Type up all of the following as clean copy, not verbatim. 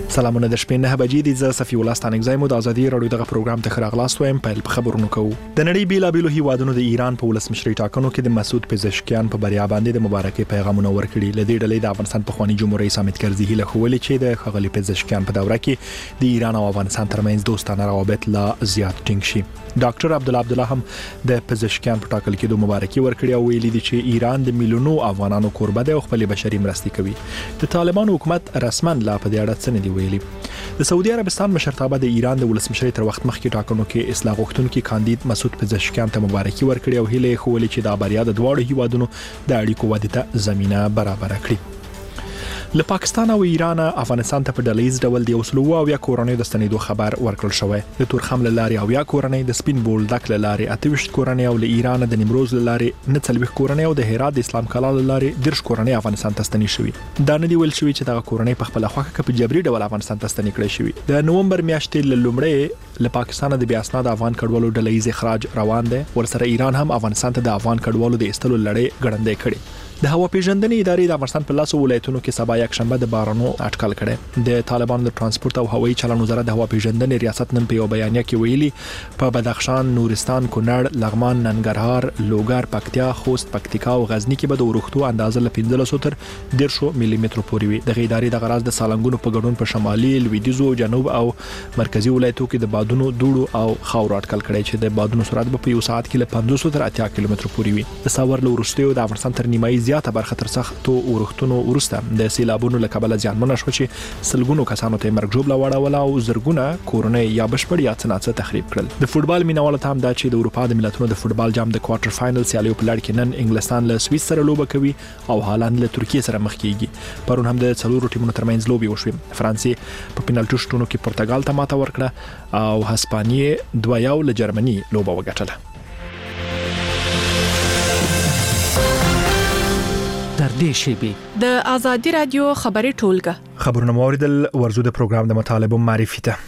سلامونه د شپې 9 بجې دي. زه صفي الله ستانګزای مو د ازادي رادیو دغه پروګرام ته خراغلاست وایم. په خبرونو کوو د نړۍ بیلابېلو هیوادونو د ایران په ولسمشري ټاکنو کې د مسعود پزشکیان په بریا باندې د مبارکۍ پیغامونه ورکړي. لدې ډلې د افغانستان په خواني جمهور رئیس حامد کرزي هیله خوولې چې د خغلی پزشکیان په دوره کې د ایران او افغانستان ترمنځ دوستانه روابط لا زیات ټینګ شي. ډاکټر عبدالله هم د پزشکیان په ټاکل کې د مبارکۍ ورکړي او ویلي دي چې ایران د میلیونو افغانانو کوربه دی او خپل بشري مرستې کوي. د طالبانو حکومت رسما لا په دې اړه څه نه دی ویلي. د سعودي عربستان مشرتابه د ایران د ولسمشرۍ تر وخت مخکې ټاکنو کې اصلاح غوښتونکي کاندید مسعود پزشکیان ته مبارکي ورکړي او هیله خوولې چې د بریا د دواړو هیوادونو د اړیکو ودې ته زمينه برابر کړي. له پاکستان او ایران افغانستان ته په ډلهیز ډول د وسلو او یا کورنۍ د ستنېدو خبر ورکړل شوی. د تورخم له لارې او یا کورنۍ د سپین بولدک له لارې 28 کورنۍ او له ایران د نیمروز له لارې 39 کورنۍ او د هرات د اسلام کلا له لارې 10 کورنۍ افغانستان ته ستنې شوې. دا نه دی ویل شوی چې دغه کورنۍ په خپل خوښه کې په جبري ډول افغانستان ته ستنې کړې شوې. د نومبر میاشتې له لومړی له پاکستان د بیا اسناد افغان کډوالو ډلهیز اخراج روان دی. ورسره ایران هم افغانستان ته د افغان کډوالو د استلو لړۍ ګړندۍ کړې. د هوا پیژندنې ادارې د افغانستان په لاسو ولایتونو کې سبا یک شنبه د بارانو اټکل کړي. د طالبانو د ترانسپورت او هوایي چلن وزارت د هوا پیژندنې ریاست نن په یو بیانیه کې ویلي په بدخشان، نورستان، کونړ، لغمان، ننګرهار، لوګر، پکتیا، خوست، پکتیکا او غزنی کې به د ورښتو اندازه له 15 تر 10 ملي متر پورې وي. د ادارې د غراز د سالنګونو په ګډون په شمالي، لویدیځو، جنوب او مرکزی ولایتونو کې د بادونو دوړو او خاورو اټکل کړي چې د بادونو سرعت په یو ساعت کې له 50 تر 80 کیلومتر پورې وي. د ساور له ورښتو د افغانستان تر نیمایي زیاته برخه تر تو ورښتونو ورسته د سیلابونو له کبله ځانمنه شو چې سلګونو کسانو ته مرګ جوړ لاوړل او زرګونه کورونه یا بشپړ یا څنګه تخریب کړل. د فوتبال مینوال ته هم دا چې د اروپا د ملتونو د فوتبال جام د کوارټر فائنل سیالیو په لړ کې نن انګلستان له سویس سره لوبه کوي او هالند له ترکیه سره مخ کیږي. پرون هم د څلورو ټیمونو ترمنځ لوبي وشوه. فرانسې په پینالټي شوټونو کې پرتګال ته ماته ورکړه او هسپانیې 2-1 له جرمني لوبه وګټله. در دې شیبې د ازادي رادیو خبري ټولګه خبرونه موریدل ورزو د پروګرام د مطالبه معرفي ته.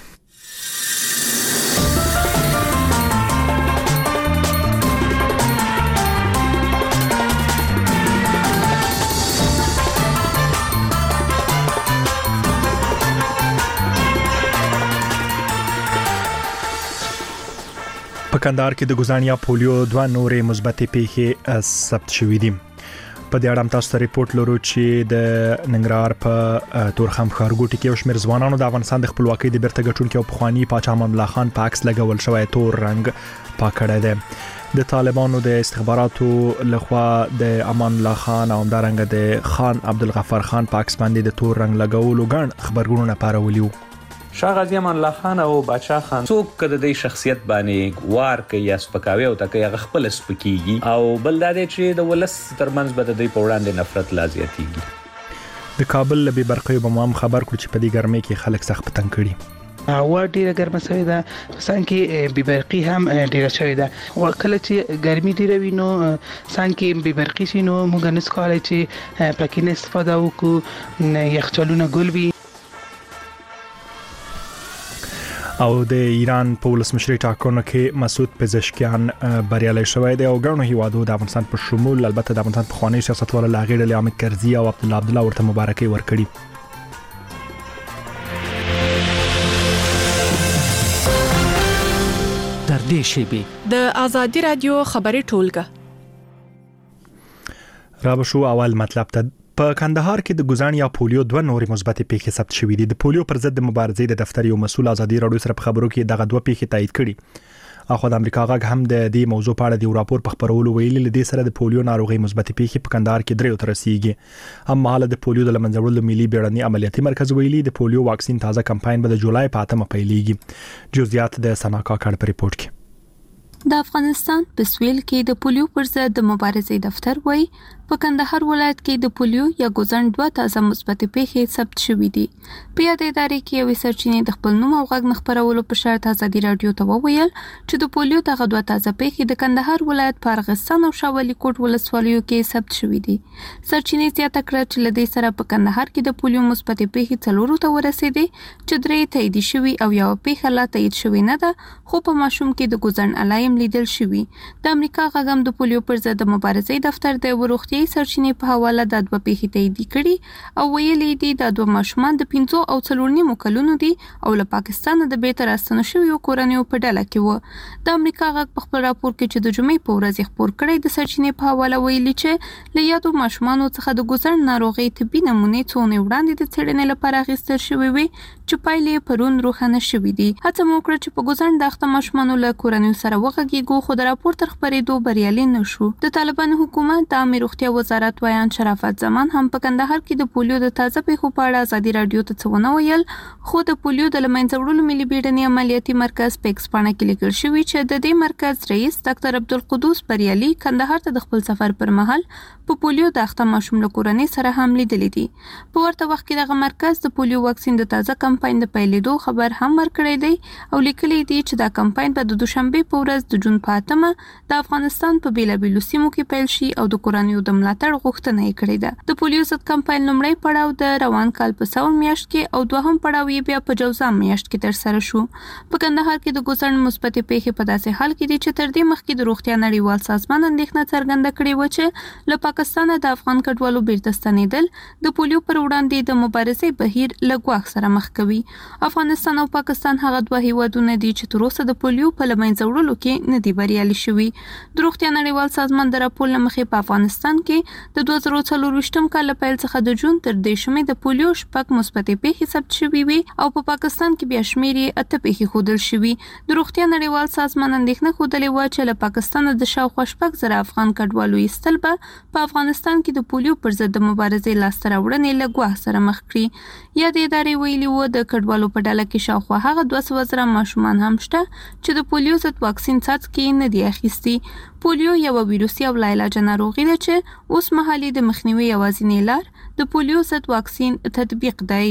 په کندهار کې د ګزانیا پولیو 2 نورې مثبتې پیښې ثبت شوې دي. په دې اړه تاسو ته ریپورت لرو چې د ننګرهار په تورخم ښارګوټي کې یو شمېر ځوانانو د افغانستان د خپلواکۍ د بیرته ګټونکو او پخوانی پاچا امان الله خان په عکس لګول شوی تور رنګ پاکړی دی. د طالبانو د استخباراتو لخوا د امان الله خان او همدارنګه د خان عبدالغفار خان په عکس باندې د تور رنګ لګولو ګڼ خبرګونونه پارولیو. شاه غازی امان الله خان او بادشاه خان څوک کده د شخصیت باندې وار کوي یا سپکاوي او تکي هغه خپل سپکیږي او بل دا چې د ولس ترمنځ به د دوی په وړاندې نفرت لا زیاتیږي. د کابل لبي برقي بمام خبر کړ چې په دې ګرمۍ کې خلک سخت پتنګ کړي. هوا ډیره ګرمه شوې ده، سان کې بي برقي هم ډیره شوې ده. وکړه چې ګرمي ډیره وینو سان کې بي برقي شینو موږ نس کولای چې پکې استفاده وکړو یخچالونه ګل وي. او د ایران په ولسمشرۍ ټاکنو کې مسعود پزشکیان بریالي شوی دی او ګڼو هیوادو د افغانستان په شمول البته د افغانستان په خواني سیاستوالو لاغېړه له حامد کرزي او عبدالله ورته مبارکي ورکړي. در دې شیبې د ازادي رادیو خبري ټولګه را بشو اول مطلب ته. په کندهار کې د ګزانیا پولیو 2 نورې مثبتې پیښې ثبت شوې دي. د پولیو پر ضد د مبارزې د دفتر یو مسؤل ازادي رادیو سره په خبرو کې دغه 2 پیښې تایید کړي. اخو د امریکا غږ هم د دې موضوع په اړه د راپور په خبرولو ویلي لدې سره د پولیو ناروغي مثبتې پیښې په کندهار کې 3 تر رسیدي. هم مهاله د پولیو د لمنځوړلو ملي بیړني عملیاتي مرکز ویلي د پولیو واکسین تازه کمپاین به د جولای په 8 پیلېږي. جزئیات د سناکا کډ په ریپورت کې. د افغانستان په سویل کې د پولیو پر ضد د مبارزې دفتر وایي په کندهار ولایت کې د پولیو یا ګوزن 2 تازه مثبت پیښې ثبت شوې دي. په یاد ادارې کې یو سرچینې د خپل نوم او غږ مخبرولو په شرط ازادي رادیو ته وویل چې د پولیو دغه 2 تازه پیښې د کندهار ولایت په ارغستان او شاولي کوټ ولسوالیو کې ثبت شوې دي. سرچینې زیاته کړه چې لدې سره په کندهار کې د پولیو مثبت پیښې 4 ته ورسېدې چې 3 تایید شوي او یو پیښه لا تایید شوې نه ده خو په ماشوم کې د ګوزن علایم لیدل شوي. د امریکا غږم د پولیو پر ضد مبارزې دفتر د وروختي روغتيایي سرچینې په حواله د دوه پیښې تایید کړي او ویلي دي د دوه ماشومان د 5 او 4 کلونو دي او له پاکستان د بیرته راستنو شویو کورنیو په ډله کې و. د امریکا غږ په خپل راپور کې چې د جمعې په ورځ خبر کړی د سرچینې په حواله ویلي چې له یادو ماشومانو څخه د ګوزن ناروغي طبي نمونې څونه وړاندې د څېړنې لپاره اخیستل شوې وي چې پایلې پرون روښانه شوې دي. هڅه مو وکړه چې په ګوزن د اخته ماشومانو له کورنیو سره وغږیږو خو د راپور تر خپرېدو بریالي نشو. د طالبانو حکومت د عامه روغتیا وزارت ویان شرافت زمان هم په کندهار کې د پولیو د تازه پیښو په اړه ازادي رادیو ته څه ونه ویل خو د پولیو د لمنځه وړلو ملي بیړني عملیاتي مرکز پیکس پاڼه کې لیکل شوی چې د دې مرکز رئیس ډاکټر عبدالقدوس بریالي کندهار ته د خپل سفر پر مهال په پولیو د اخته ماشوم له کورنۍ سره هم لیدلې دي. په ورته وخت کې دغه مرکز د پولیو واکسین د تازه کمپاین د پیلېدو خبر هم ورکړی دی او لیکلي دي چې دا کمپاین به د دوشنبه په ورځ د جون په 8 د افغانستان په بیلابیلو سیمو کې پیل شي او د کورنیو د ملاتړ غوښتنه یې کړې ده. د پولیو ضد کمپاین لومړی پړاو د روان کال په ساون میاشت کې او دوهم پړاو یې بیا په جوزام میاشت کې ترسره شو. په کندهار کې د ګوزن مثبتې پیښې په داسې حال کې دي چې تر دې مخکې د روغتیا نړیوال سازمان اندېښنه څرګنده کړې و چې له پاکستان د افغان کډوالو بیرته ستنېدل د پولیو پر وړاندې د مبارزې بهیر له ګواښ سره مخ کوي. افغانستان او پاکستان هغه دوه هیوادونه دي چې تر اوسه د پولیو په لمنځه وړلو کې نه دي بریالي شوي. د روغتیا نړیوال سازمان د راپور له مخې په افغانستان کې د 2024 کال له پیل څخه د جون تر 10 د پولیو شپږ مثبتې پیښې ثبت شوې وي او په پاکستان کې بیا شمېر یې 8 پیښې ښودل شوي. د روغتیا نړیوال سازمان اندېښنه ښودلې وه چې له پاکستان د شاوخوا 6,000 افغان کډوالو ایستل به په افغانستان کې د پولیو پر ضد د مبارزې لاسته راوړنې له ګواښ سره مخ کړي. یا د ادارې ویلي وو د کډوالو په ډله کې شاوخوا هغه 200,000 ماشومان هم شته چې د پولیو ضد واکسین څاڅکي نه دي اخیستي. پولیو یو ویروسي او لاعلاجه ناروغي ده چې اوس مهال د مخنیوي یوازینۍ لار د پولیو ضد واکسین تطبیق دی.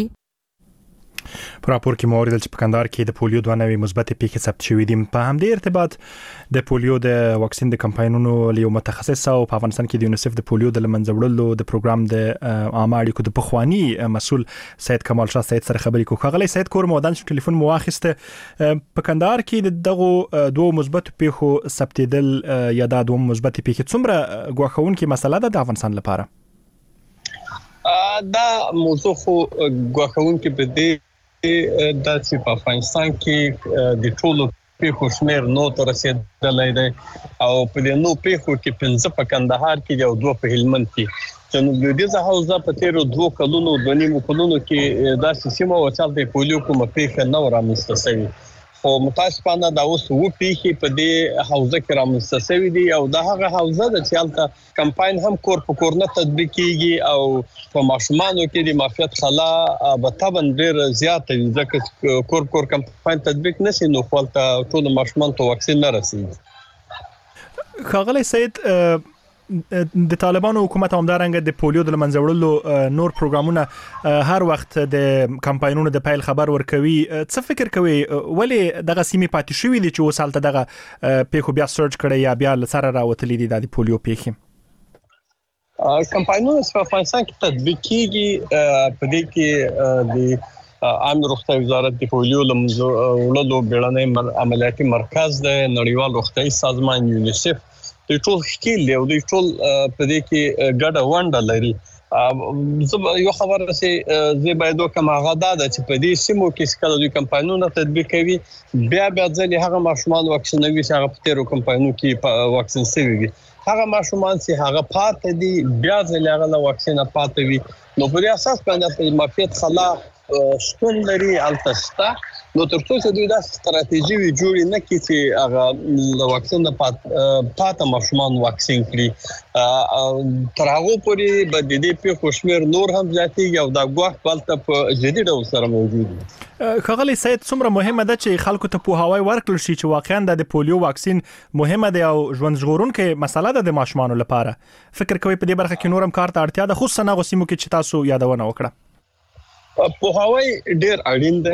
په راپور کې موریدل چې په کندهار کې د پولیو 2 نوې مثبتې پیښې ثبت شوې دي. په همدې ارتباط د پولیو د واکسین د کمپاینونو له متخصص او په افغانستان کې د یونیسف د پولیو د لمنځه وړلو د پروګرام د عامه اړیکو د پخوانی مسول سید کمال شاه سید سره خبرې کوو. غلی سید کور مودان چې ټلیفون مو واخیسته په کندهار کې دغه 2 مثبت پیښو ثبتېدل یا د 2 مثبت پیښې څومره ګواښونکې مسله ده د افغانستان لپاره؟ دا موضوع خو ګواښونکې په دې دا چې په افغانستان کې د ټولو پیښو شمېر نو تر رسیدلای دی او په دې نو پیښو کې 15 په کندهار کې او 2 په هلمند کې. جنوب لویدیځه حوزه په تیرو 2 کلونو 2.5 کلونو کې دا سیمه وچال د پولیو کومه پیښه نه رامنځته شوې خو متاسفانه دا اوس و پیښې په دې حوزه کې رامنځته شوې دي او دا هغه حوزه د چالتہ کمپاین هم کور په کور نه تطبیق کیږي او په ماشومانو کې د معافیت خلا به تبن ډیر زیات دي ځکه کور کمپاین تطبیق نشي نو خپل ټول ماشومان ته واکسین نه رسیږي. خاغلی سید د طالبانو حکومت همدارنګه د پولیو د لمنځه وړلو نور پروګرامونه هر وخت د کمپاینونو د پیل خبر ورکوي. څه فکر کوي ولې دغه سیمې پاتې شوې دي چې اوس هلته دغه پیښو بیا سرچ کړي یا بیا لسره راوتلې دي د پولیو پیښې؟ کمپاینونه په افغانستان کې تطبیق کیږي په دې کې د عامه روغتیا وزارت د پولیو لمنځه وړلو بیړنی عملیاتي مرکز د نړیوال روغتیایي سازمان یونیسف د ټول خکیل دی او د ټول په دې کې ګډه ونډه لري. یو خبره چې زه باید وکم هغه دا ده چې په دې سیمو کې کله دوی کمپاینونه تطبیق کوي بیا ځلې هغه ماشومان واکسینوي چې هغه په تیرو کمپاینونو کې واکسین شوي وي. هغه ماشومان چې هغه پاتې دي بیا ځلې هغه له واکسینه پاتې وي نو په اساس باندې د معافیت خلا شتون لري التستا نو ترڅو چې دوی دا ستراتیژي وی جوړ نه کړي چې هغه واکسین د پاته ماشومان واکسین کړي تر هغه پورې به د دې په خوشمیر نور هم زیاتېږي او دا ګواښ بلته په جدي ډول سره موجود دی. خغلی سید څومره مهمه ده چې خلکو ته پوهاوی ورکړل شي چې واقعا د پولیو واکسین مهمه ده او ژوند ژغورونکې مسله ده د ماشومان لپاره. فکر کوي په دې برخه کې نورم کار ته اړتیا ده خصوصا هغه سیمو کې چې تاسو یادونه وکړه؟ پوهاوی ډیر اړین دی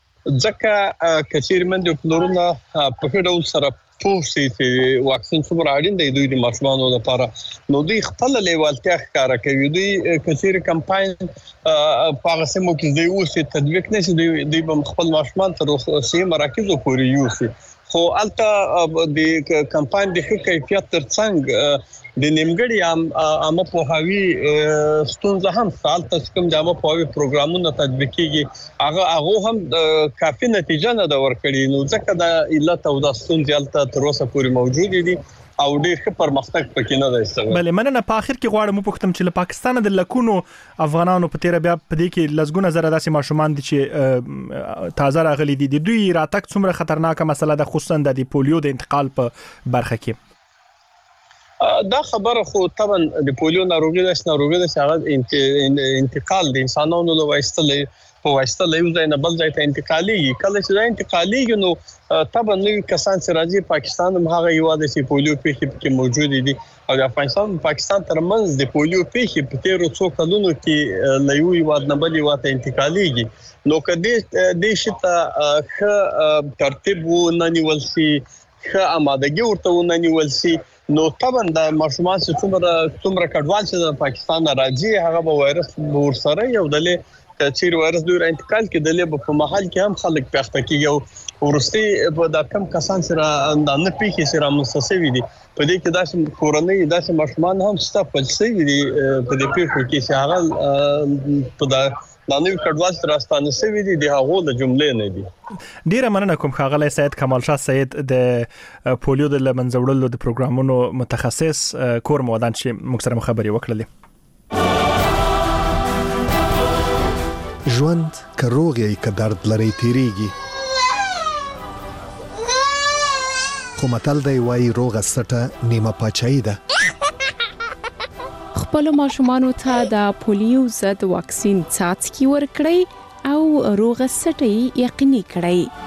ځکه کچیر من د پلورونه په هډو سره پوښتې چې واکسین څومره اړین دی دوی د ماشومانو لپاره نو دوی خپل لیوالتیا ښکاره کوي. دوی کچیر کمپاین په هغه سیمو کې دوی اوس تطبیق نشي دوی په خپل ماشومان تر اوسه مراکزو پورې یوسي خو البته د کمپاین د ښه کیفیت ترڅنګ د نیمګړي عامه پوهاوی ستونزه هم البته کوم د عامه پوهاوی پروګرامونه تطبیق کیږي هغه هم کافي نتیجه نه دا ورکړي نو ځکه د علت او د ستونزې البته تر اوسه پورې موجود دي او ډېر ښه پرمختګ پکې نه دی شوی. بلې مننه. په اخر کې غواړم پوښتم چې له پاکستان د لکونو افغانانو په تیر بیا په دې کې لزګونه زره داسې ماشومان دي چې تازه راغلي دي د دوی راتګ څومره خطرناکه مسله ده خصوصا د پولیو د انتقال په برخه کې. دا خبره خو طبعا د پولیو ناروغي د هغه انتقال د انسانانو له واسطه له یو ځای نه بل ځای ته انتقالي کله چې دا انتقالي نو طبعا نوې کسان چې راځي پاکستان هم هغه یو د پولیو پیښې موجود دي او د افغانستان پاکستان ترمنځ د پولیو پیښې په تیرو څو کلونو کې له یو یواد نه بل یواد ته انتقالي نو کدي د شته ښه ترتیب و نه نیول شي ښه آمادګي ورته و نه نیول شي نو طبعا د ماشومان څومره کډوال چې د پاکستان راځي هغه به وایرس ورسره یو دلې چې وایرس دوی انتقال کې دلې په محل کې هم خلک پخته کیږي او ورستي په د کم کسان سره د نه پیښې سره مسسوي دي په دې کې داسې کورنۍ داسې ماشومان هم ستاسو سوي دي په دې پیښو کې چې هغه په د نوې کډوال سره ستانه سوي دي د هغو د جملې نه دي. ډیره مننه کوم ښاغلی سید کمال شاه سید د پولیو د لمنځوړلو د پروګرامونو متخصص کور مودان چې موږ سره خبرې وکړلې. ژوند که روغ یې که درد لري تیریږي خو متل دی وایي روغه سټه نیمه پاچاهي ده. خپل ماشومانو ته د پولیو ضد واکسین څاڅکي ورکړئ او روغه سټه یقیني کړئ.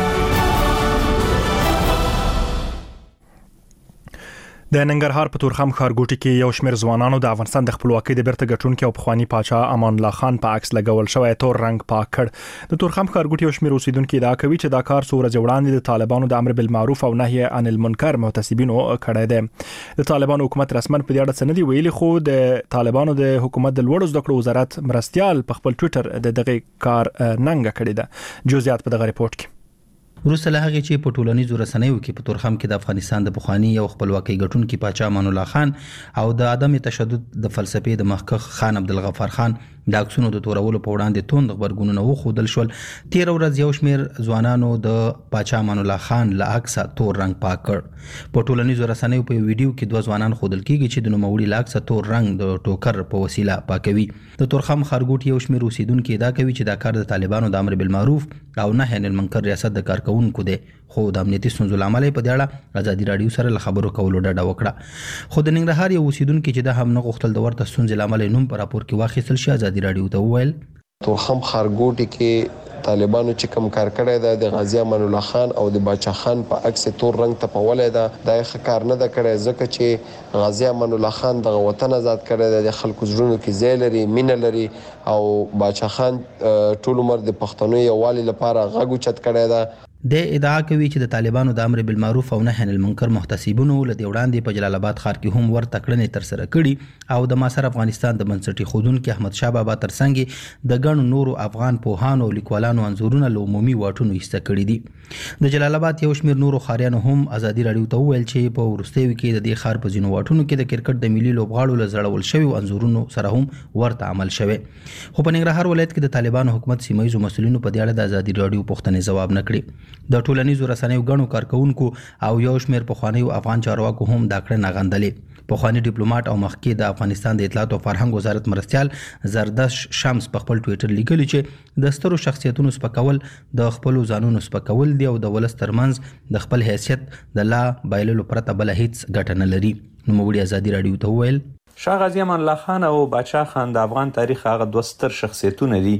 د ننګرهار په تورخم ښارګوټي کې یو شمېر ځوانانو د افغانستان د خپلواکۍ د بیرته ګټونکو او پخوانی پاچا امان الله خان په عکس لګول شوی تور رنگ پاک کړ. د تورخم ښارګوټي یو شمېر اوسیدونکو ادعا کوي چې دا کار څو ورځې وړاندې د طالبانو د امر بالمعروف او نهي عن المنکر محتسبینو کړی دی. د طالبانو حکومت رسماً په دې اړه څه نه دی ویلي خو د طالبانو د حکومت د لوړو زده کړو وزارت مرستيال په خپل ټوئیټر د دغه کار ننګه کړې ده. جزئیات په دغه ریپورت کې. وروسته له هغه چې په ټولنیزو رسنیو کې په تورخم کې د افغانستان د پخوانی او خپلواکۍ ګټونکو پاچا امان الله خان او د عدم تشدد د فلسفې د مخکښ خان عبدالغفار خان د عکسونو د تورولو په وړاندې توند خبرګونونه وښودل شول. تیر ورځ یو شمېر ځوانانو د پاچا امان الله خان له عکسه تور رنگ پاک کړ. په ټولنیزو رسنیو په ویډیو کې دوه ځوانان ښودل کیږي چې د نوموړي له عکسه تور رنگ د ټوکر په وسیله پاکوي. د تورخم ښارګوټي یو شمېر اوسیدونکو ادعا کوي چې دا کار د طالبانو د امر بالمعروف او نهي عن المنکر ریاست د کارکونکو دی خو د امنیتي ستونزو لامل په دې اړه ازادي رادیو سره خبرو کولو ډډه وکړه. خو د ننګرهار یو اوسیدونکو چې د هم نه غوښتل د ورته ستونزې لامل نوم پر راپور کې واخیستل شي ازادي رادیو ته وویل تورخم ښارګوټي کې طالبانو چې کوم کار کړی دی د غازی امان الله خان او د باچا خان په عکس تور رنگ ته پولې ده دا ښه کار نه ده کړی ځکه چې غازی امان الله خان د وطن آزاد کړی دی د خلکو زړونو کې ځای لري مینه لري او باچا خان ټول عمر د پښتنو یووالي لپاره غږ اوچت کړی دی. د ادعا کوي چې د طالبانو د امر بالمعروف او نهي عن المنکر محتسبونو له وړاندې په جلال آباد ښار کې هم ورته کړنې تر سره کړي او د معاصر افغانستان د بنسټي خودونکو احمد شاه بابا ترڅنګ د ګڼو نورو افغان پوهانو او لیکوالانو انځورونه له عمومي واټونو ایسته کړي دي. د جلال آباد یو شمېر نورو ښاریانو هم ازادي رادیو ته وویل چې په وروستیو کې د دې ښار په ځینو واټونو کې د کرکټ د ملي لوبغاړو له زړول شویو انځورونو سره هم ورته عمل شوی. خو په ننګرهار ولایت کې د طالبانو حکومت سیمایي مسؤلینو په دې اړه د ازادي رادیو پوښتنې ځواب نه کړي. د ټولنیزو رسنیو غنو کارکونکو او یو شمېر پخوانیو افغان چارواکو هم دا کړنه غندلې. پخوانی ډیپلوماټ او مخکې د افغانستان د اطلاعات او فرهنګ وزارت مرستيال زردش شمس په خپل ټوئیټر لیکلی چې د سترو شخصیتونو سپکول د خپل ځانونو سپکول دی او د ولس ترمنځ د خپل حیثیت د لا بایللو پرته بل هیڅ ګټه نه لري. نو موږ ازادي رادیو ته وویل شاه غازی امان الله خان او باچا خان د افغان تاریخ هغه دوه ستر شخصیتونه دي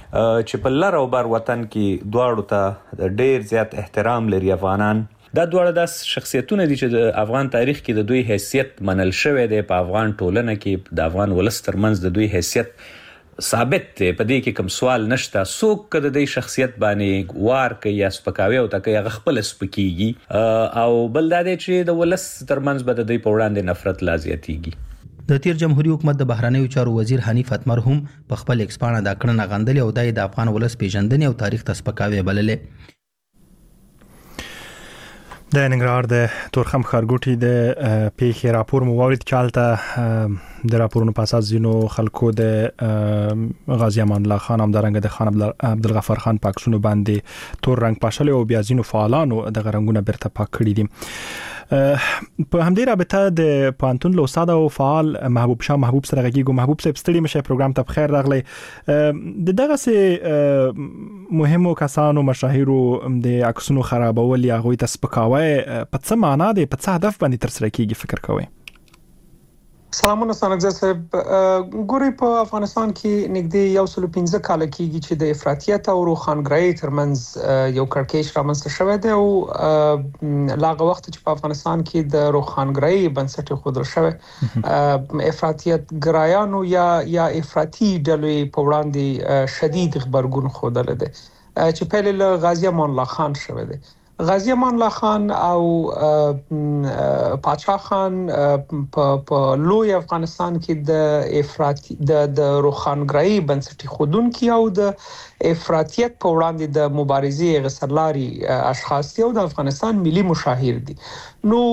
چې په لر او بر وطن کې دواړو ته ډېر زیات احترام لري افغانان. دا دواړه د شخصیتونه دي چې د افغان تاریخ کې د دوی حیثیت منل شوی دی په افغان ټولنه کې د افغان ولس ترمنځ د دوی حیثیت ثابت دی په دې کې کوم سوال نشته. څوک که د دې شخصیت باندې وار کوي یا سپکاوی او تکي هغه خپل سپکیږي او بل دا دی چې د ولس ترمنځ به د دوی په وړاندې نفرت لا زیاتیږي. د تیر جمهوریت حکومت د بهرنیو چارو وزیر حنیف اتمر هم په خپل ایکسپانه دا کړنه غندلې او د افغان ولس پیژندنې او تاریخ ته سپکاوی بللې. د ننګرهار د تورخم ښارګوټي د پیښې راپور مو واورید چې هلته د راپورونو په اساس ځینو خلکو د غازی امان الله خان همدارنګه د خان عبدالغفار خان په عکسونو باندې تور رنګ پاشلی او بیا ځینو فعالانو دغه رنګونه بیرته پاک کړي دي. په همدې رابطه د پوهنتون له استاد او فعال محبوب شاه محبوب سره غږیږو. محبوب صاحب ستړي مشه پروګرام ته بخیر راغلی. د دغه سه مهمو کسانو مشاهیرو د عکسونو خرابول یا غوي تسپکاوي په څه معنا دی، په څه هدف باندې تر سره کیږي فکر کوئ؟ سلامونه سانګزه صاحب. ګوري په افغانستان کې نږدې 115 کال کېږي چې د افراطیت او روخانګرایي ترمنځ یو کړکېچ رامنځته شوی دی او لاغه وخت چې په افغانستان کې د روخانګرایي بنسټ خودل شوی افراطیت ګرایانو یا افراطي ډلې په وړاندې شدید خبرګون خودل دي چې په له غازی امان الله خان شوی دی. غازی امان الله خان او پاچا خان په لوی افغانستان کې د افراطي د روخانګرایي بنسټي خودونکو او د افراطیت په وړاندې د مبارزې غسرلاري اشخاص دي او د افغانستان ملي مشاهیر دي. نو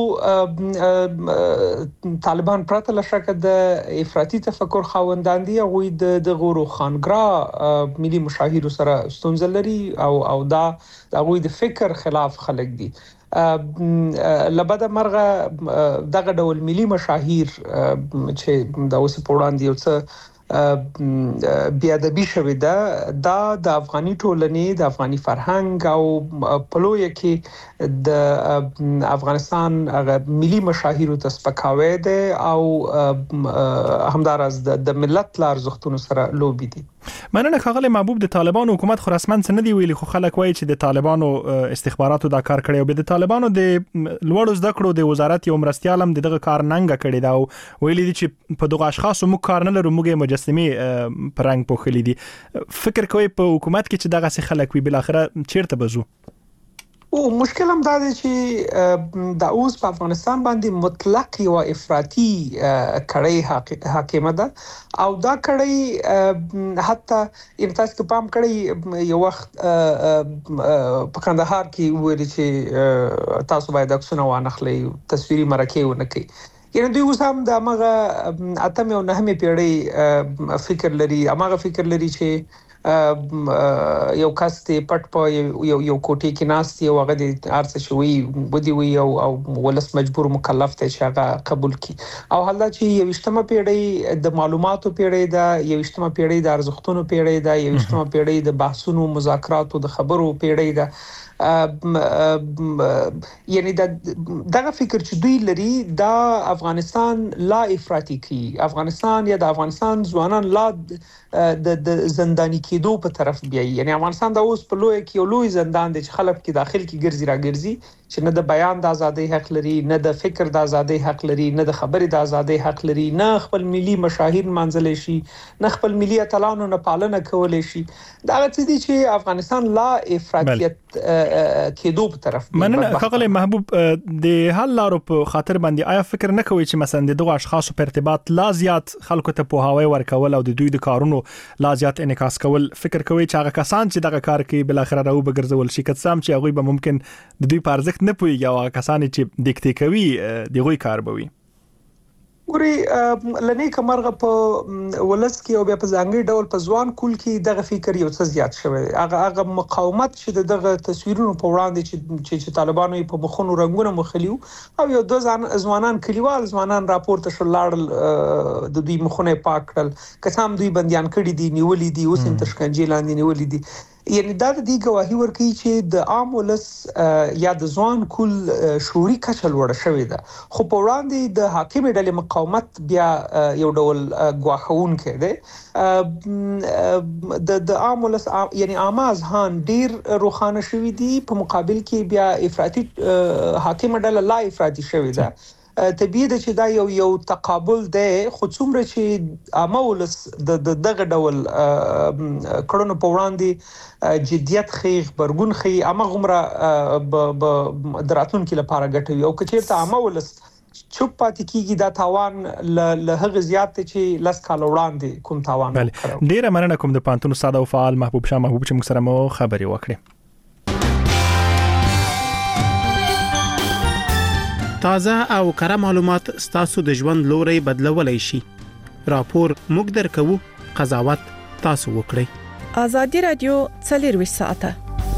طالبان پرته لشکه د افراطي تفکر خاوندان دي او د روخانګرا ملي مشاهیر سره ستونزه لري او دا د فکر خلاف خلک دي. لبدا مرغه دغه ډول ملي مشاهیر چې د اوس په وړاندې یو څه بیادبی شوی دا د افغاني ټولنې د افغاني فرهنګ او پلوې کې د افغانستان ملي مشاهیر ته سپکاوی دی او همدارس د ملت لارزښتونو سره لوبي دي. مننه ښاغلی محبوب. د طالبانو حکومت خو رسمن څه نه دی ویلي، خو خلک وایي چې د طالبانو استخباراتو دا کار کړی او د طالبانو د لوړو زده کړو د وزارت یو مرستیال هم دغه کار ننګه کړی دا او ویلي دي چې په دغه اشخاصو موږ کار نه لرو، موږ مجسمه پرنګ پوښلي دي. فکر کوي په حکومت کې چې دغه څه خلک وي بل اخره چیرته بزو؟ او مشکل هم دا دی چې د اوس په افغانستان باندې مطلق یو افراطي کړي حاکمه ده او دا کړي حتی امتیاز کې پام کړي یو وخت په کندهار کې ویل چې تاسو باید عکسونه وانخلئ، تصویري مرکه ونه کړئ. یعنی دوی اوس هم د هغه اتم او نهمه پیړۍ فکر لري، هغه فکر لري چې یو کس ته پټ په یو کوټې کې ناست یو هغه د ارڅ شوی ودی وی او ولس مجبور مکلف ته چې هغه قبول کړي او حالا چې 20مه پیړۍ د معلوماتو پیړۍ ده، 20مه پیړۍ د ارزښتونو پیړۍ ده، 20مه پیړۍ د بحثونو مذاکراتو د خبرو پیړۍ ده. یعنی دغه فکر چې دوی لري دا افغانستان لا افراطي کی، افغانستان یا د افغانستان ځوانان لا د زنداني کېدو په طرف بیایي. یعنی افغانستان د اوس په لوی کې یو لوی زندان دی چې خلک کې داخل کې ګرځي راګرځي چې نه د بیان د ازادۍ حق لري، نه د فکر د ازادۍ حق لري، نه د خبرې د ازادۍ حق لري، نه خپل ملي مشاهیر منځلې شي، نه خپل ملي اتلانو نه پالنه کولای شي. دا څه دي چې افغانستان لا افراطیت کېدو په طرف. مننه ښاغلی محبوب. د حل لارو په خاطر باندې آیا فکر نه کوي چې مثلا دغه اشخاصو په ارتباط لا زیات خلکو ته پوهاوی ورکول او د دوی د کارونو لا زیات انعکاس کول، فکر کوي چې هغه کسان چې دغه کار کوي بل اخر راو بګرځول شي کڅام چې هغه به ممکن د دوی په ارزښت نه پوهیږي او هغه کسان چې دیکته کوي دغه کار بوي؟ ګوري لنی کمرغه په ولس کې او بیا په ځانګړي ډول په ځوان کول کې دغه فکر یو څه زیات شوی. هغه مقاومت چې دغه تصویرونو په وړاندې چې طالبانو په مخونو رنگونه مخلیو او یو د ځوانان کلیوال ځوانان راپورته شول لاړل د دوی مخونه پاک کړل، کسان دوی بنديان کړي دي، نیولې دي، اوس هم تشکنجې لاندې نیولې دي. یعنی دا د دې گواهی ورکوي چې د عام ولس یا د ځوان کول شعوري کچه لوړه شوې ده، خو په وړاندې د حاکم ډلې مقاومت بیا یو ډول گواښونکی دی. د عام ولس یعنی عامه اذهان ډیر روښانه شوي دي، په مقابل کې بیا افراطي حاکم ډله لا افراطي شوې ده. طبيعي ده چې دا یو تقابل دی، خو څومره چې عامه ولس دغه ډول کړنو په وړاندې جديت خي خبرګون خي عامه غمره دراتونکو لپاره ګټوي او کچېرته عامه ولس چوپ پاتې کیږي دا تاوان له هغه زیات چې لاس کال وړاندې کوم تاوان کړو. ډیره مننه کوم د پانتون استاد او فعال محبوب شاه محبوب چې موږ سره مو خبري وکړي. تازه او کره معلومات ستاسو د ژوند لوري بدلولای شي. راپور موږ درکو، قضاوت تاسو وکړئ. ازادي رادیو 24 ساعته.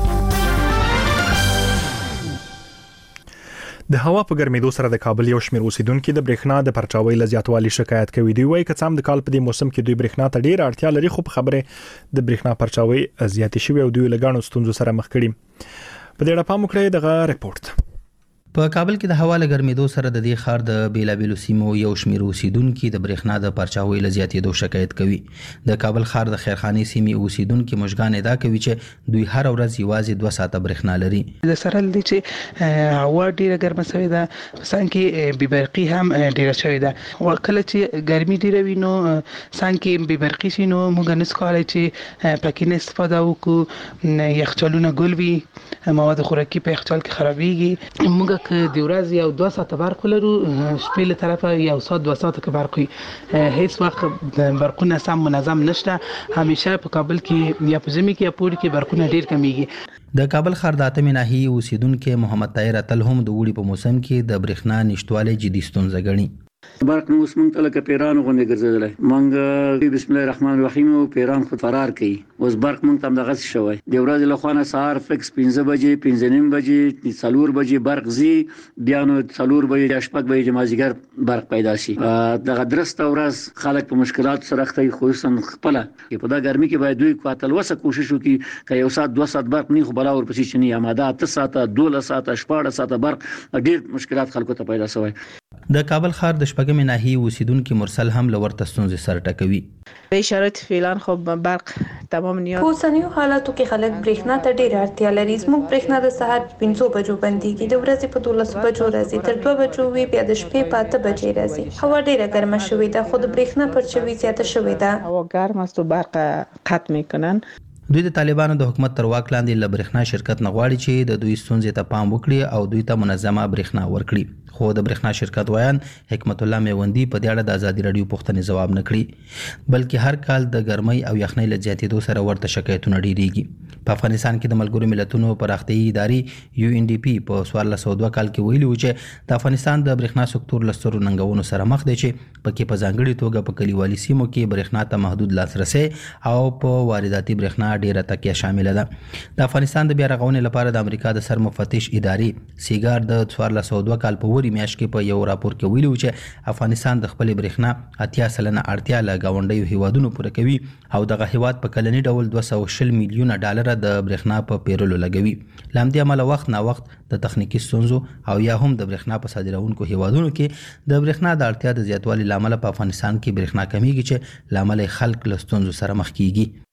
د هوا په ګرمېدو سره د کابل یو شمېر اوسیدونکو د برېښنا د پرچاوۍ له زیاتوالي شکایت کوي. دوی وایي چې د کال په دې موسم کې دوی برېښنا ته ډېر اړتیا لري، خو په خبره د برېښنا پرچاوۍ زیاتې شوې او دوی له ګڼو ستونزو سره مخ کړي. په دې اړه پام وکړئ دغه ریپورت. په کابل کې د هوا له ګرمېدو سره د دې ښار د بیلابېلو سیمو یو شمېر اوسیدونکو د برېښنا د پرچاوۍ له زیاتېدو شکایت کوي. د کابل ښار د خیرخانې سیمې اوسیدونکو مشګان ادعا کوي چې دوی هر ورځ یوازې 2 ساعته برېښنا لري. د سره د چې هوا ډیره ګرمه شوې ده، څنګه کې بې برقي هم ډیره شوې ده. کله چې ګرمي ډیره وي نو څنګه کې بې برقي شي نو موږ نس کولای چې پکې نه استفاده وکړو. یخچالونه ګل وي، مواد خوراکي په یخچال کې خرابېږي. موږ که د ورځې یو 2 ساعته برق لرو، شپې له طرفه یو ساعت 2 ساعته کې برق وي. هیڅ وخت برقونه سم منظم نشته. همیشه په کابل کې یا په ژمي کې یا پوري کې برقونه ډیر کمیږي. د کابل ښار د اتمې ناحیې اوسیدونکو محمد طاهر اتل هم د وړي په موسم کې د برېښنا نشټوالي جدي ستونزه ګڼي. برق نو اوس مونږ ته لکه پیران غونډه ګرځیدل. مونږ بسم الله الرحمن الرحیم او پیران خو فرار کوي. اوس برق مونږ ته دغه شوی د ورځې له خوانه سهار فکس 15 بجې 15:30 بجې 4 بجې برق زی، بیا نو 4 بجې شپږ بجې مازیګر برق پیدا شي. دغه درسته ورځ خلک په مشکلات سره اخته، خصوصا خپل په دا ګرمي کې باید دوی کوتل وسه کوشش وکړي چې یو ساعت 2 ساعت برق نه خو بلا ورپسې چني اماده 8 ساعته 12 ساعته 14 ساعته برق ډیر مشکلات خلکو ته پیدا شوی. د کابل ښار د شپږمې ناحیې اوسیدونکو مرسل هم لورته ستونزې سره ټکوي. به شرایط فعلا خب برق تمام نیاز. په اوسنیو حالاتو کې خلک برېښنا ته ډېر اړتیا لري. زموږ برېښنا د سهار 5 بجو بنديږي، د ورځې په 12 بجو راځي، تر 2 بجو وي، بیا د شپې په 8 بجې راځي. هوا ډېره ګرمه شوې ده، خو د برېښنا پرچاوي زیاته شوې ده. هوا ګرم است و برق قطع میکنن. دوی د طالبانو د حکومت تر واک لاندې له برېښنا شرکت نه غواړي چې د دوی ستونزې ته پام وکړي او دوی ته منظمه برېښنا ورکړي. خو د برېښنا شرکت وایان حکمت الله میوندی په دې اړه د ازادي رادیو پوښتنې ځواب نه کړي، بلکې هر کال د ګرمۍ او یخنۍ له زیاتېدو سره ورته شکایتونه ډېریږي. په افغانستان کې د ملګرو ملتونو پراختیایي ادارې UNDP په 1402 کال کې ویلي و چې د افغانستان د برېښنا سکتور له سترو ننګونو سره مخ دی، چې پکې په ځانګړي توګه په کلیوالي سیمو کې برېښنا ته محدود لاسرسي او په وارداتي برېښنا ډېره تکیه شامله ده. د افغانستان د بیا رغونې لپاره د امریکا د سر مفتش ادارې سیګار د 1402 کال په وری میاشت کې په یو راپور کې ویلي و چې افغانستان د خپل برېښنا 80% اړتیا له گاونډیو هیوادونو پوره کوي او دغه هیواد په کلني ډول 220 میلیونه ډالر د برېښنا په پیرلو لګوي. لامدې عمله وخت نا وخت د تخنیکی ستونزو او یا هم د برېښنا په صادرونکو هیوادونو کې د برېښنا د اړتیا د زیاتوالي لامل په افغانستان کې برېښنا کمیږي، چې لامل خلک له ستونزو سره مخ کیږي.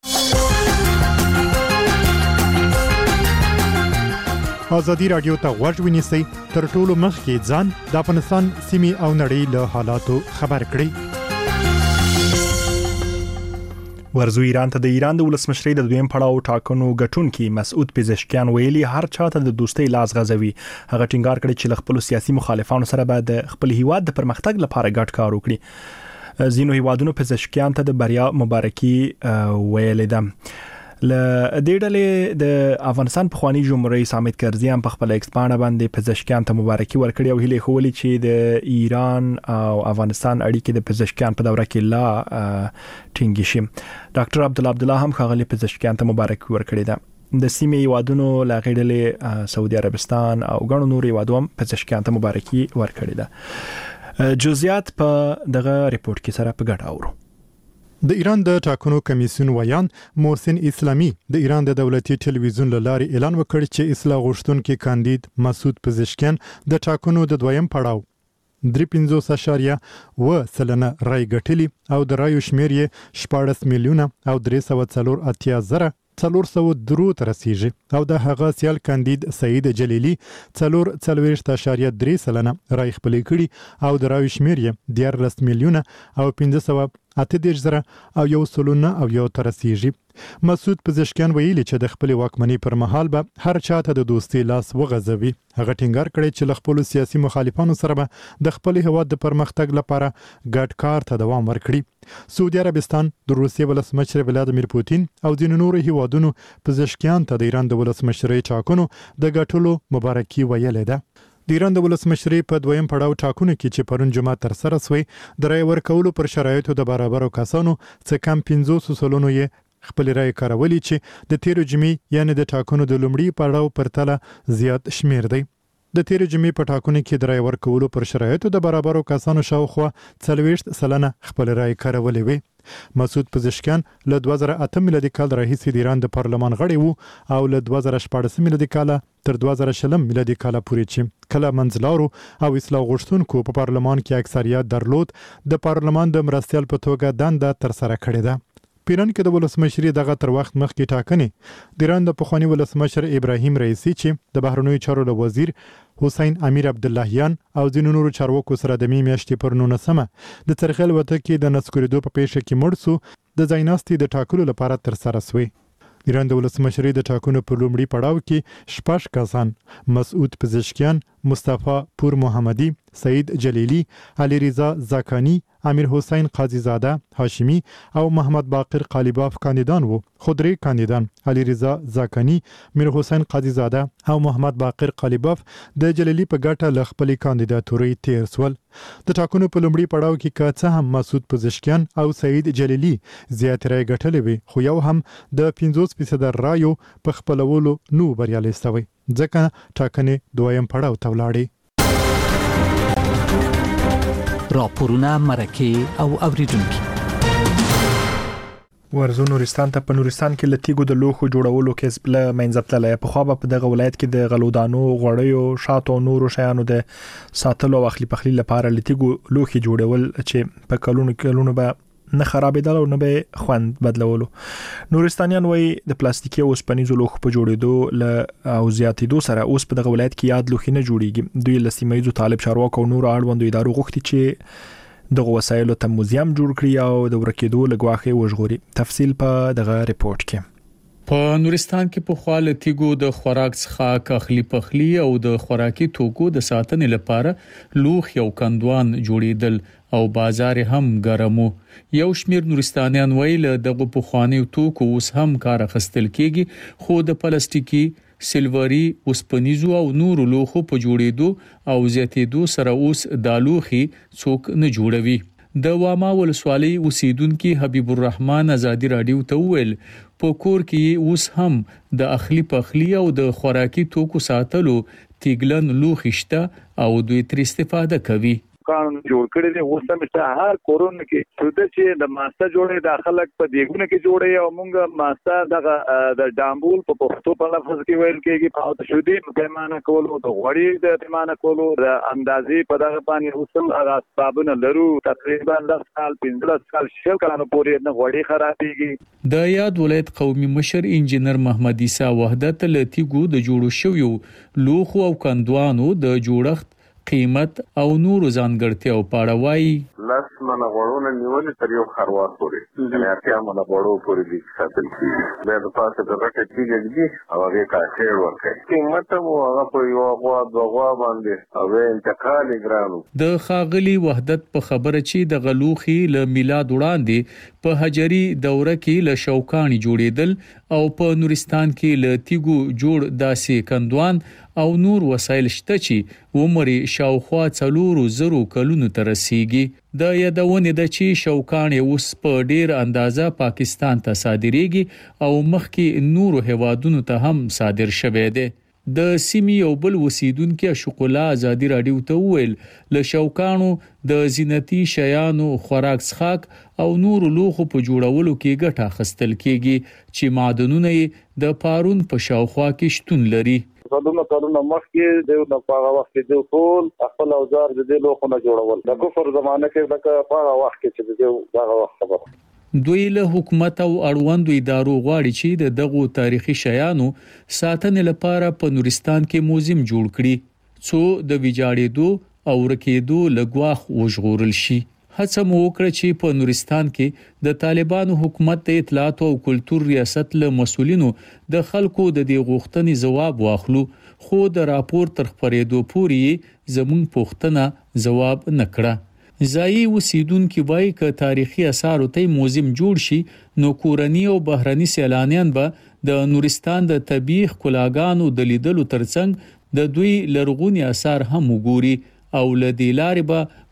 ازادي رادیو ته غوږ ونیسئ، تر ټولو مخکې ځان د افغانستان سیمې او نړۍ له حالاتو خبر کړئ. ورزو ایران ته د ایران د ولسمشرۍ د دویم پړاو ټاکنو ګټونکي مسعود پزشکیان ویلي هر چاته د دوستۍ لاس غځوي. هغه ټینګار کړی چې له خپل سیاسي مخالفانو سره باید خپل هیواد د پرمختګ لپاره ګډ کار وکړي. ځینو هیوادونو پزشکیان ته د بریا مبارکي ویلې ده. ل دې ډلې د افغانستان پخوانی جمهوریت حامد کرزي هم په خپل ایکسپانه باندې پزشکیان ته مبارکي ورکړي او هیله خولي چې د ایران او افغانستان اړیکې د پزشکیان په دوره کې لا ټینګ شي. ډاکټر عبدالله هم خغلی پزشکیان ته مبارکي ورکړي ده. د سیمې هیوادونو لا غېډلې سعودي عربستان او ګڼو نور هیوادو هم پزشکیان ته مبارکي ورکړي ده. جزئیات په دغه ریپورت کې سره په ګډه اورو. د ایران د ټاکنو کمیسیون ویان محسن اسلامي د ایران د دولتي ټلویزیون لارې اعلان وکړ چې اصلاح غوښتونکي کاندید مسعود پزشکیان د ټاکنو د دویم پړاو 53.7% رای ګټلي او د رایو شمیر یې 14 میلیونه او 384,000 403 ته رسیږي او د هغه سیال کاندید سعید جلیلی 4.3% رای خپل کړي او د رایو شمیر یې 14 میلیونه او 508,000 او 101 ته رسیږي. مسعود پزشکیان ویلي چې د خپل واکمنۍ پر مهال به هر چاته د دوستۍ لاس وغځوي. هغه ټینګار کړی چې له خپل سیاسي مخالفانو سره به د خپل هیواد د پرمختګ لپاره ګډ کار ته دوام ورکړي. سعودي عربستان د روسیې ولسمشر ولادیمیر پوتین او ځینو نورو هیوادونو پزشکیان ته د ایران د ولسمشرۍ ټاکنو د ګټلو مبارکي ویلې ده. د ایران د ولسمشرۍ په دویم پړاو ټاکنو کې چې پرون جمعه تر سره شوې د رای ورکولو پر شرایطو د برابرو کسانو څخه کم 500 سلنو یې خپل رای کارولي چې د تیر جمعې یعنی د ټاکنو د لومړي پړاو پر تله زیات شمیر دی. د تیر جمعې په ټاکنو کې د رای ورکولو پر شرایطو د برابرو کسانو شاوخوا 40% خپل رای کارولي وي. مسعود پزشکیان له 2008 میلادي کال راهیسې د ایران د پارلمان غړی وو او له 2014 میلادي کال تر 2020 میلادي کال پورې چې کله منځلارو او اصلاح غوښتونکو په پارلمان کې اکثریت درلود د پارلمان د مرستیال په توګه دنده تر سره کړې ده. پیران کې د ولسمشرۍ دغه تر وخت مخکې ټاکنې د ایران د پخوانی ولسمشر ابراهیم رئیسی چې د بهرنیو چارو له وزیر حسین امیر عبداللهیان او ځینو نورو چارواکو سره د میاشتې پر 19مه د څرخل وته کې د نسکوریدو په پیښه کې مړ سو د ځایناستي د ټاکلو لپاره تر سره شوی. ایران د ولسمشرۍ د ټاکنو په لومړي پړاو کې 6 کسان مسعود پزشکیان، مصطفی پور محمدی، سعید جلیلی، علی رضا زاکانی، امیر حسین قاضی زاده هاشمی او محمد باقر قالیباف کاندیدان وو. خو درې کاندیدان علی رضا زاکانی، میر حسین قاضی زاده او محمد باقر قالیباف د جلیلی په ګټه ل خپل کاندیداتوري تیر سول. د ټاکنو په لومړي پړاو کې که څه هم مسعود پزشکیان او سعید جلیلی زیات رای ګټلې وي خو یو هم د 50% رایو په خپلولو نو بریالي شوی ځکه ټاکنې دویم پړاو ته ولاړې. راپورونه مرکه او اوریدونکو ورزو نورستان ته په نورستان کې لتیګو د لوخو جوړولو کسب له منځپتلې په خو په دغه ولایت کې د غلودانو غوړیو شاتو نورو شیانو د ساتلو او اخلي پخلي لپاره لتیګو لوخي جوړول چې په کلونو به نه خرابېدل او نه به خوند بدلولو. نورستانیان وایي د پلاستیکي او سپنیزو لوخو په جوړېدو له او زیاتېدو سره اوس په دغه ولایت کې یاد لوخي نه جوړیږي. دوی له سیمایي طالب چارواکو او نور اړوندو ادارو غوښتي چې دغه وسایلو ته موزیم جوړ کړي او د ورکېدو لګواخي وژغوري. تفصیل په دغه ریپورت کې. په نورستان کې په خاله تیګو د خوراک څخه اخلي پخلي او د خوراکي توکو د ساتنې لپاره لوخ یو کندوان جوړیدل او بازار هم ګرمو. یو شمیر نورستانیان ویل دغه پخوانی توکو اوس هم کار اخستل کیږي خو د پلاستیکي سلوري اوسپنیزو او نورو لوخو په جوړېدو او زیاتېدو سره اوس د لوخي څوک نه جوړوي. د واما ولسوالۍ اوسیدونکو حبیب الرحمن ازادي رادیو ته ویل په کور کې اوس هم د اخلي پخلي او د خوراکي توکو ساتلو تیګلن لوخي شته او دوی تر استفاده کوي. قانون جوړ کړی دی اوس هم چې هر کورون کې چې د ماسته جوړې داخله په دیګونه کې جوړې او موږ ماسته د ډامبول په پښتو په لفظ کې ویل کېږي په اوت شودي پیمانه کولو د غوړی د پیمانه کولو د اندازې په دغه باندې اوسم هغه اسبابونه لرو تقریبا 10 سال 15 سال شل کلونو پورې نه غوړی خرابېږي. د یاد ولایت قومي مشر انجینر محمد عیسی وحدت لتیګو د جوړو شویو لوخو او کندوانو د جوړښت قیمت او نورو ځانګړتیاو پاړوي. لاس منه غوړونه نیولې تر یو خروار پورې یعنی اتیا منه غوړو پورې دي ساتل کیږي. د پاسه د راکټ کېږي او هغه کاټیر ورکړي. قیمت مو هغه په یو غوا باندې او انتقال ګرانو. د خاغلی وحدت په خبره چې د غلوخي له میلاد وړاندې په حجري دوره کې له شوکانی جوړیدل او په نورستان کې له تیګو جوړ داسې کندوان او نور وسایل شته چې عمر شاوخوا 400 کلونو ته رسیږي. د یادونه د چې شوکانی اوس په ډیر اندازه پاکستان ته صادریږي او مخکې نورو هوادونو ته هم صادر شوه دی. د سیمې یو بل وسیدونکو شقلا ازادي رادیو ته ویل له شوکانو د زینتی شیانو خوراک څخاک او نورو لوخو په جوړولو کې ګټه اخیستل کیږي چې معدنونه د پارون په شاوخوا کې شتون لري. کلونه مخکې د هغه وخت کې د ټول خپل اوزار د لوخو نه جوړول د کفر زمانه کې د هغه وخت کې چې د هغه وخت خبره. دوی له حکومت او اړوندو ادارو غواړي چې د دغو تاریخي شیانو ساتنې لپاره په نورستان کې موزیم جوړ کړي څو د ویجاړېدو او ورکېدو لګواخ وژغورل شي. هڅه مو وکړه چې په نورستان کې د طالبانو حکومت د اطلاعات او کلتور ریاست له مسولینو د خلکو د دې غوښتنې ځواب واخلو خو د راپور تر خبرېدو پورې زموږ پوښتنه ځواب نکړه. ځایي اوسیدونکو وایي چې تاریخي آثار ته موزیم جوړ شي نو کورنی او بهرني سیلانیان به د نورستان د طبيعي ښکلاګانو د لیدلو ترڅنګ د دوی لرغونی آثار هم وګوري او لدې لارې به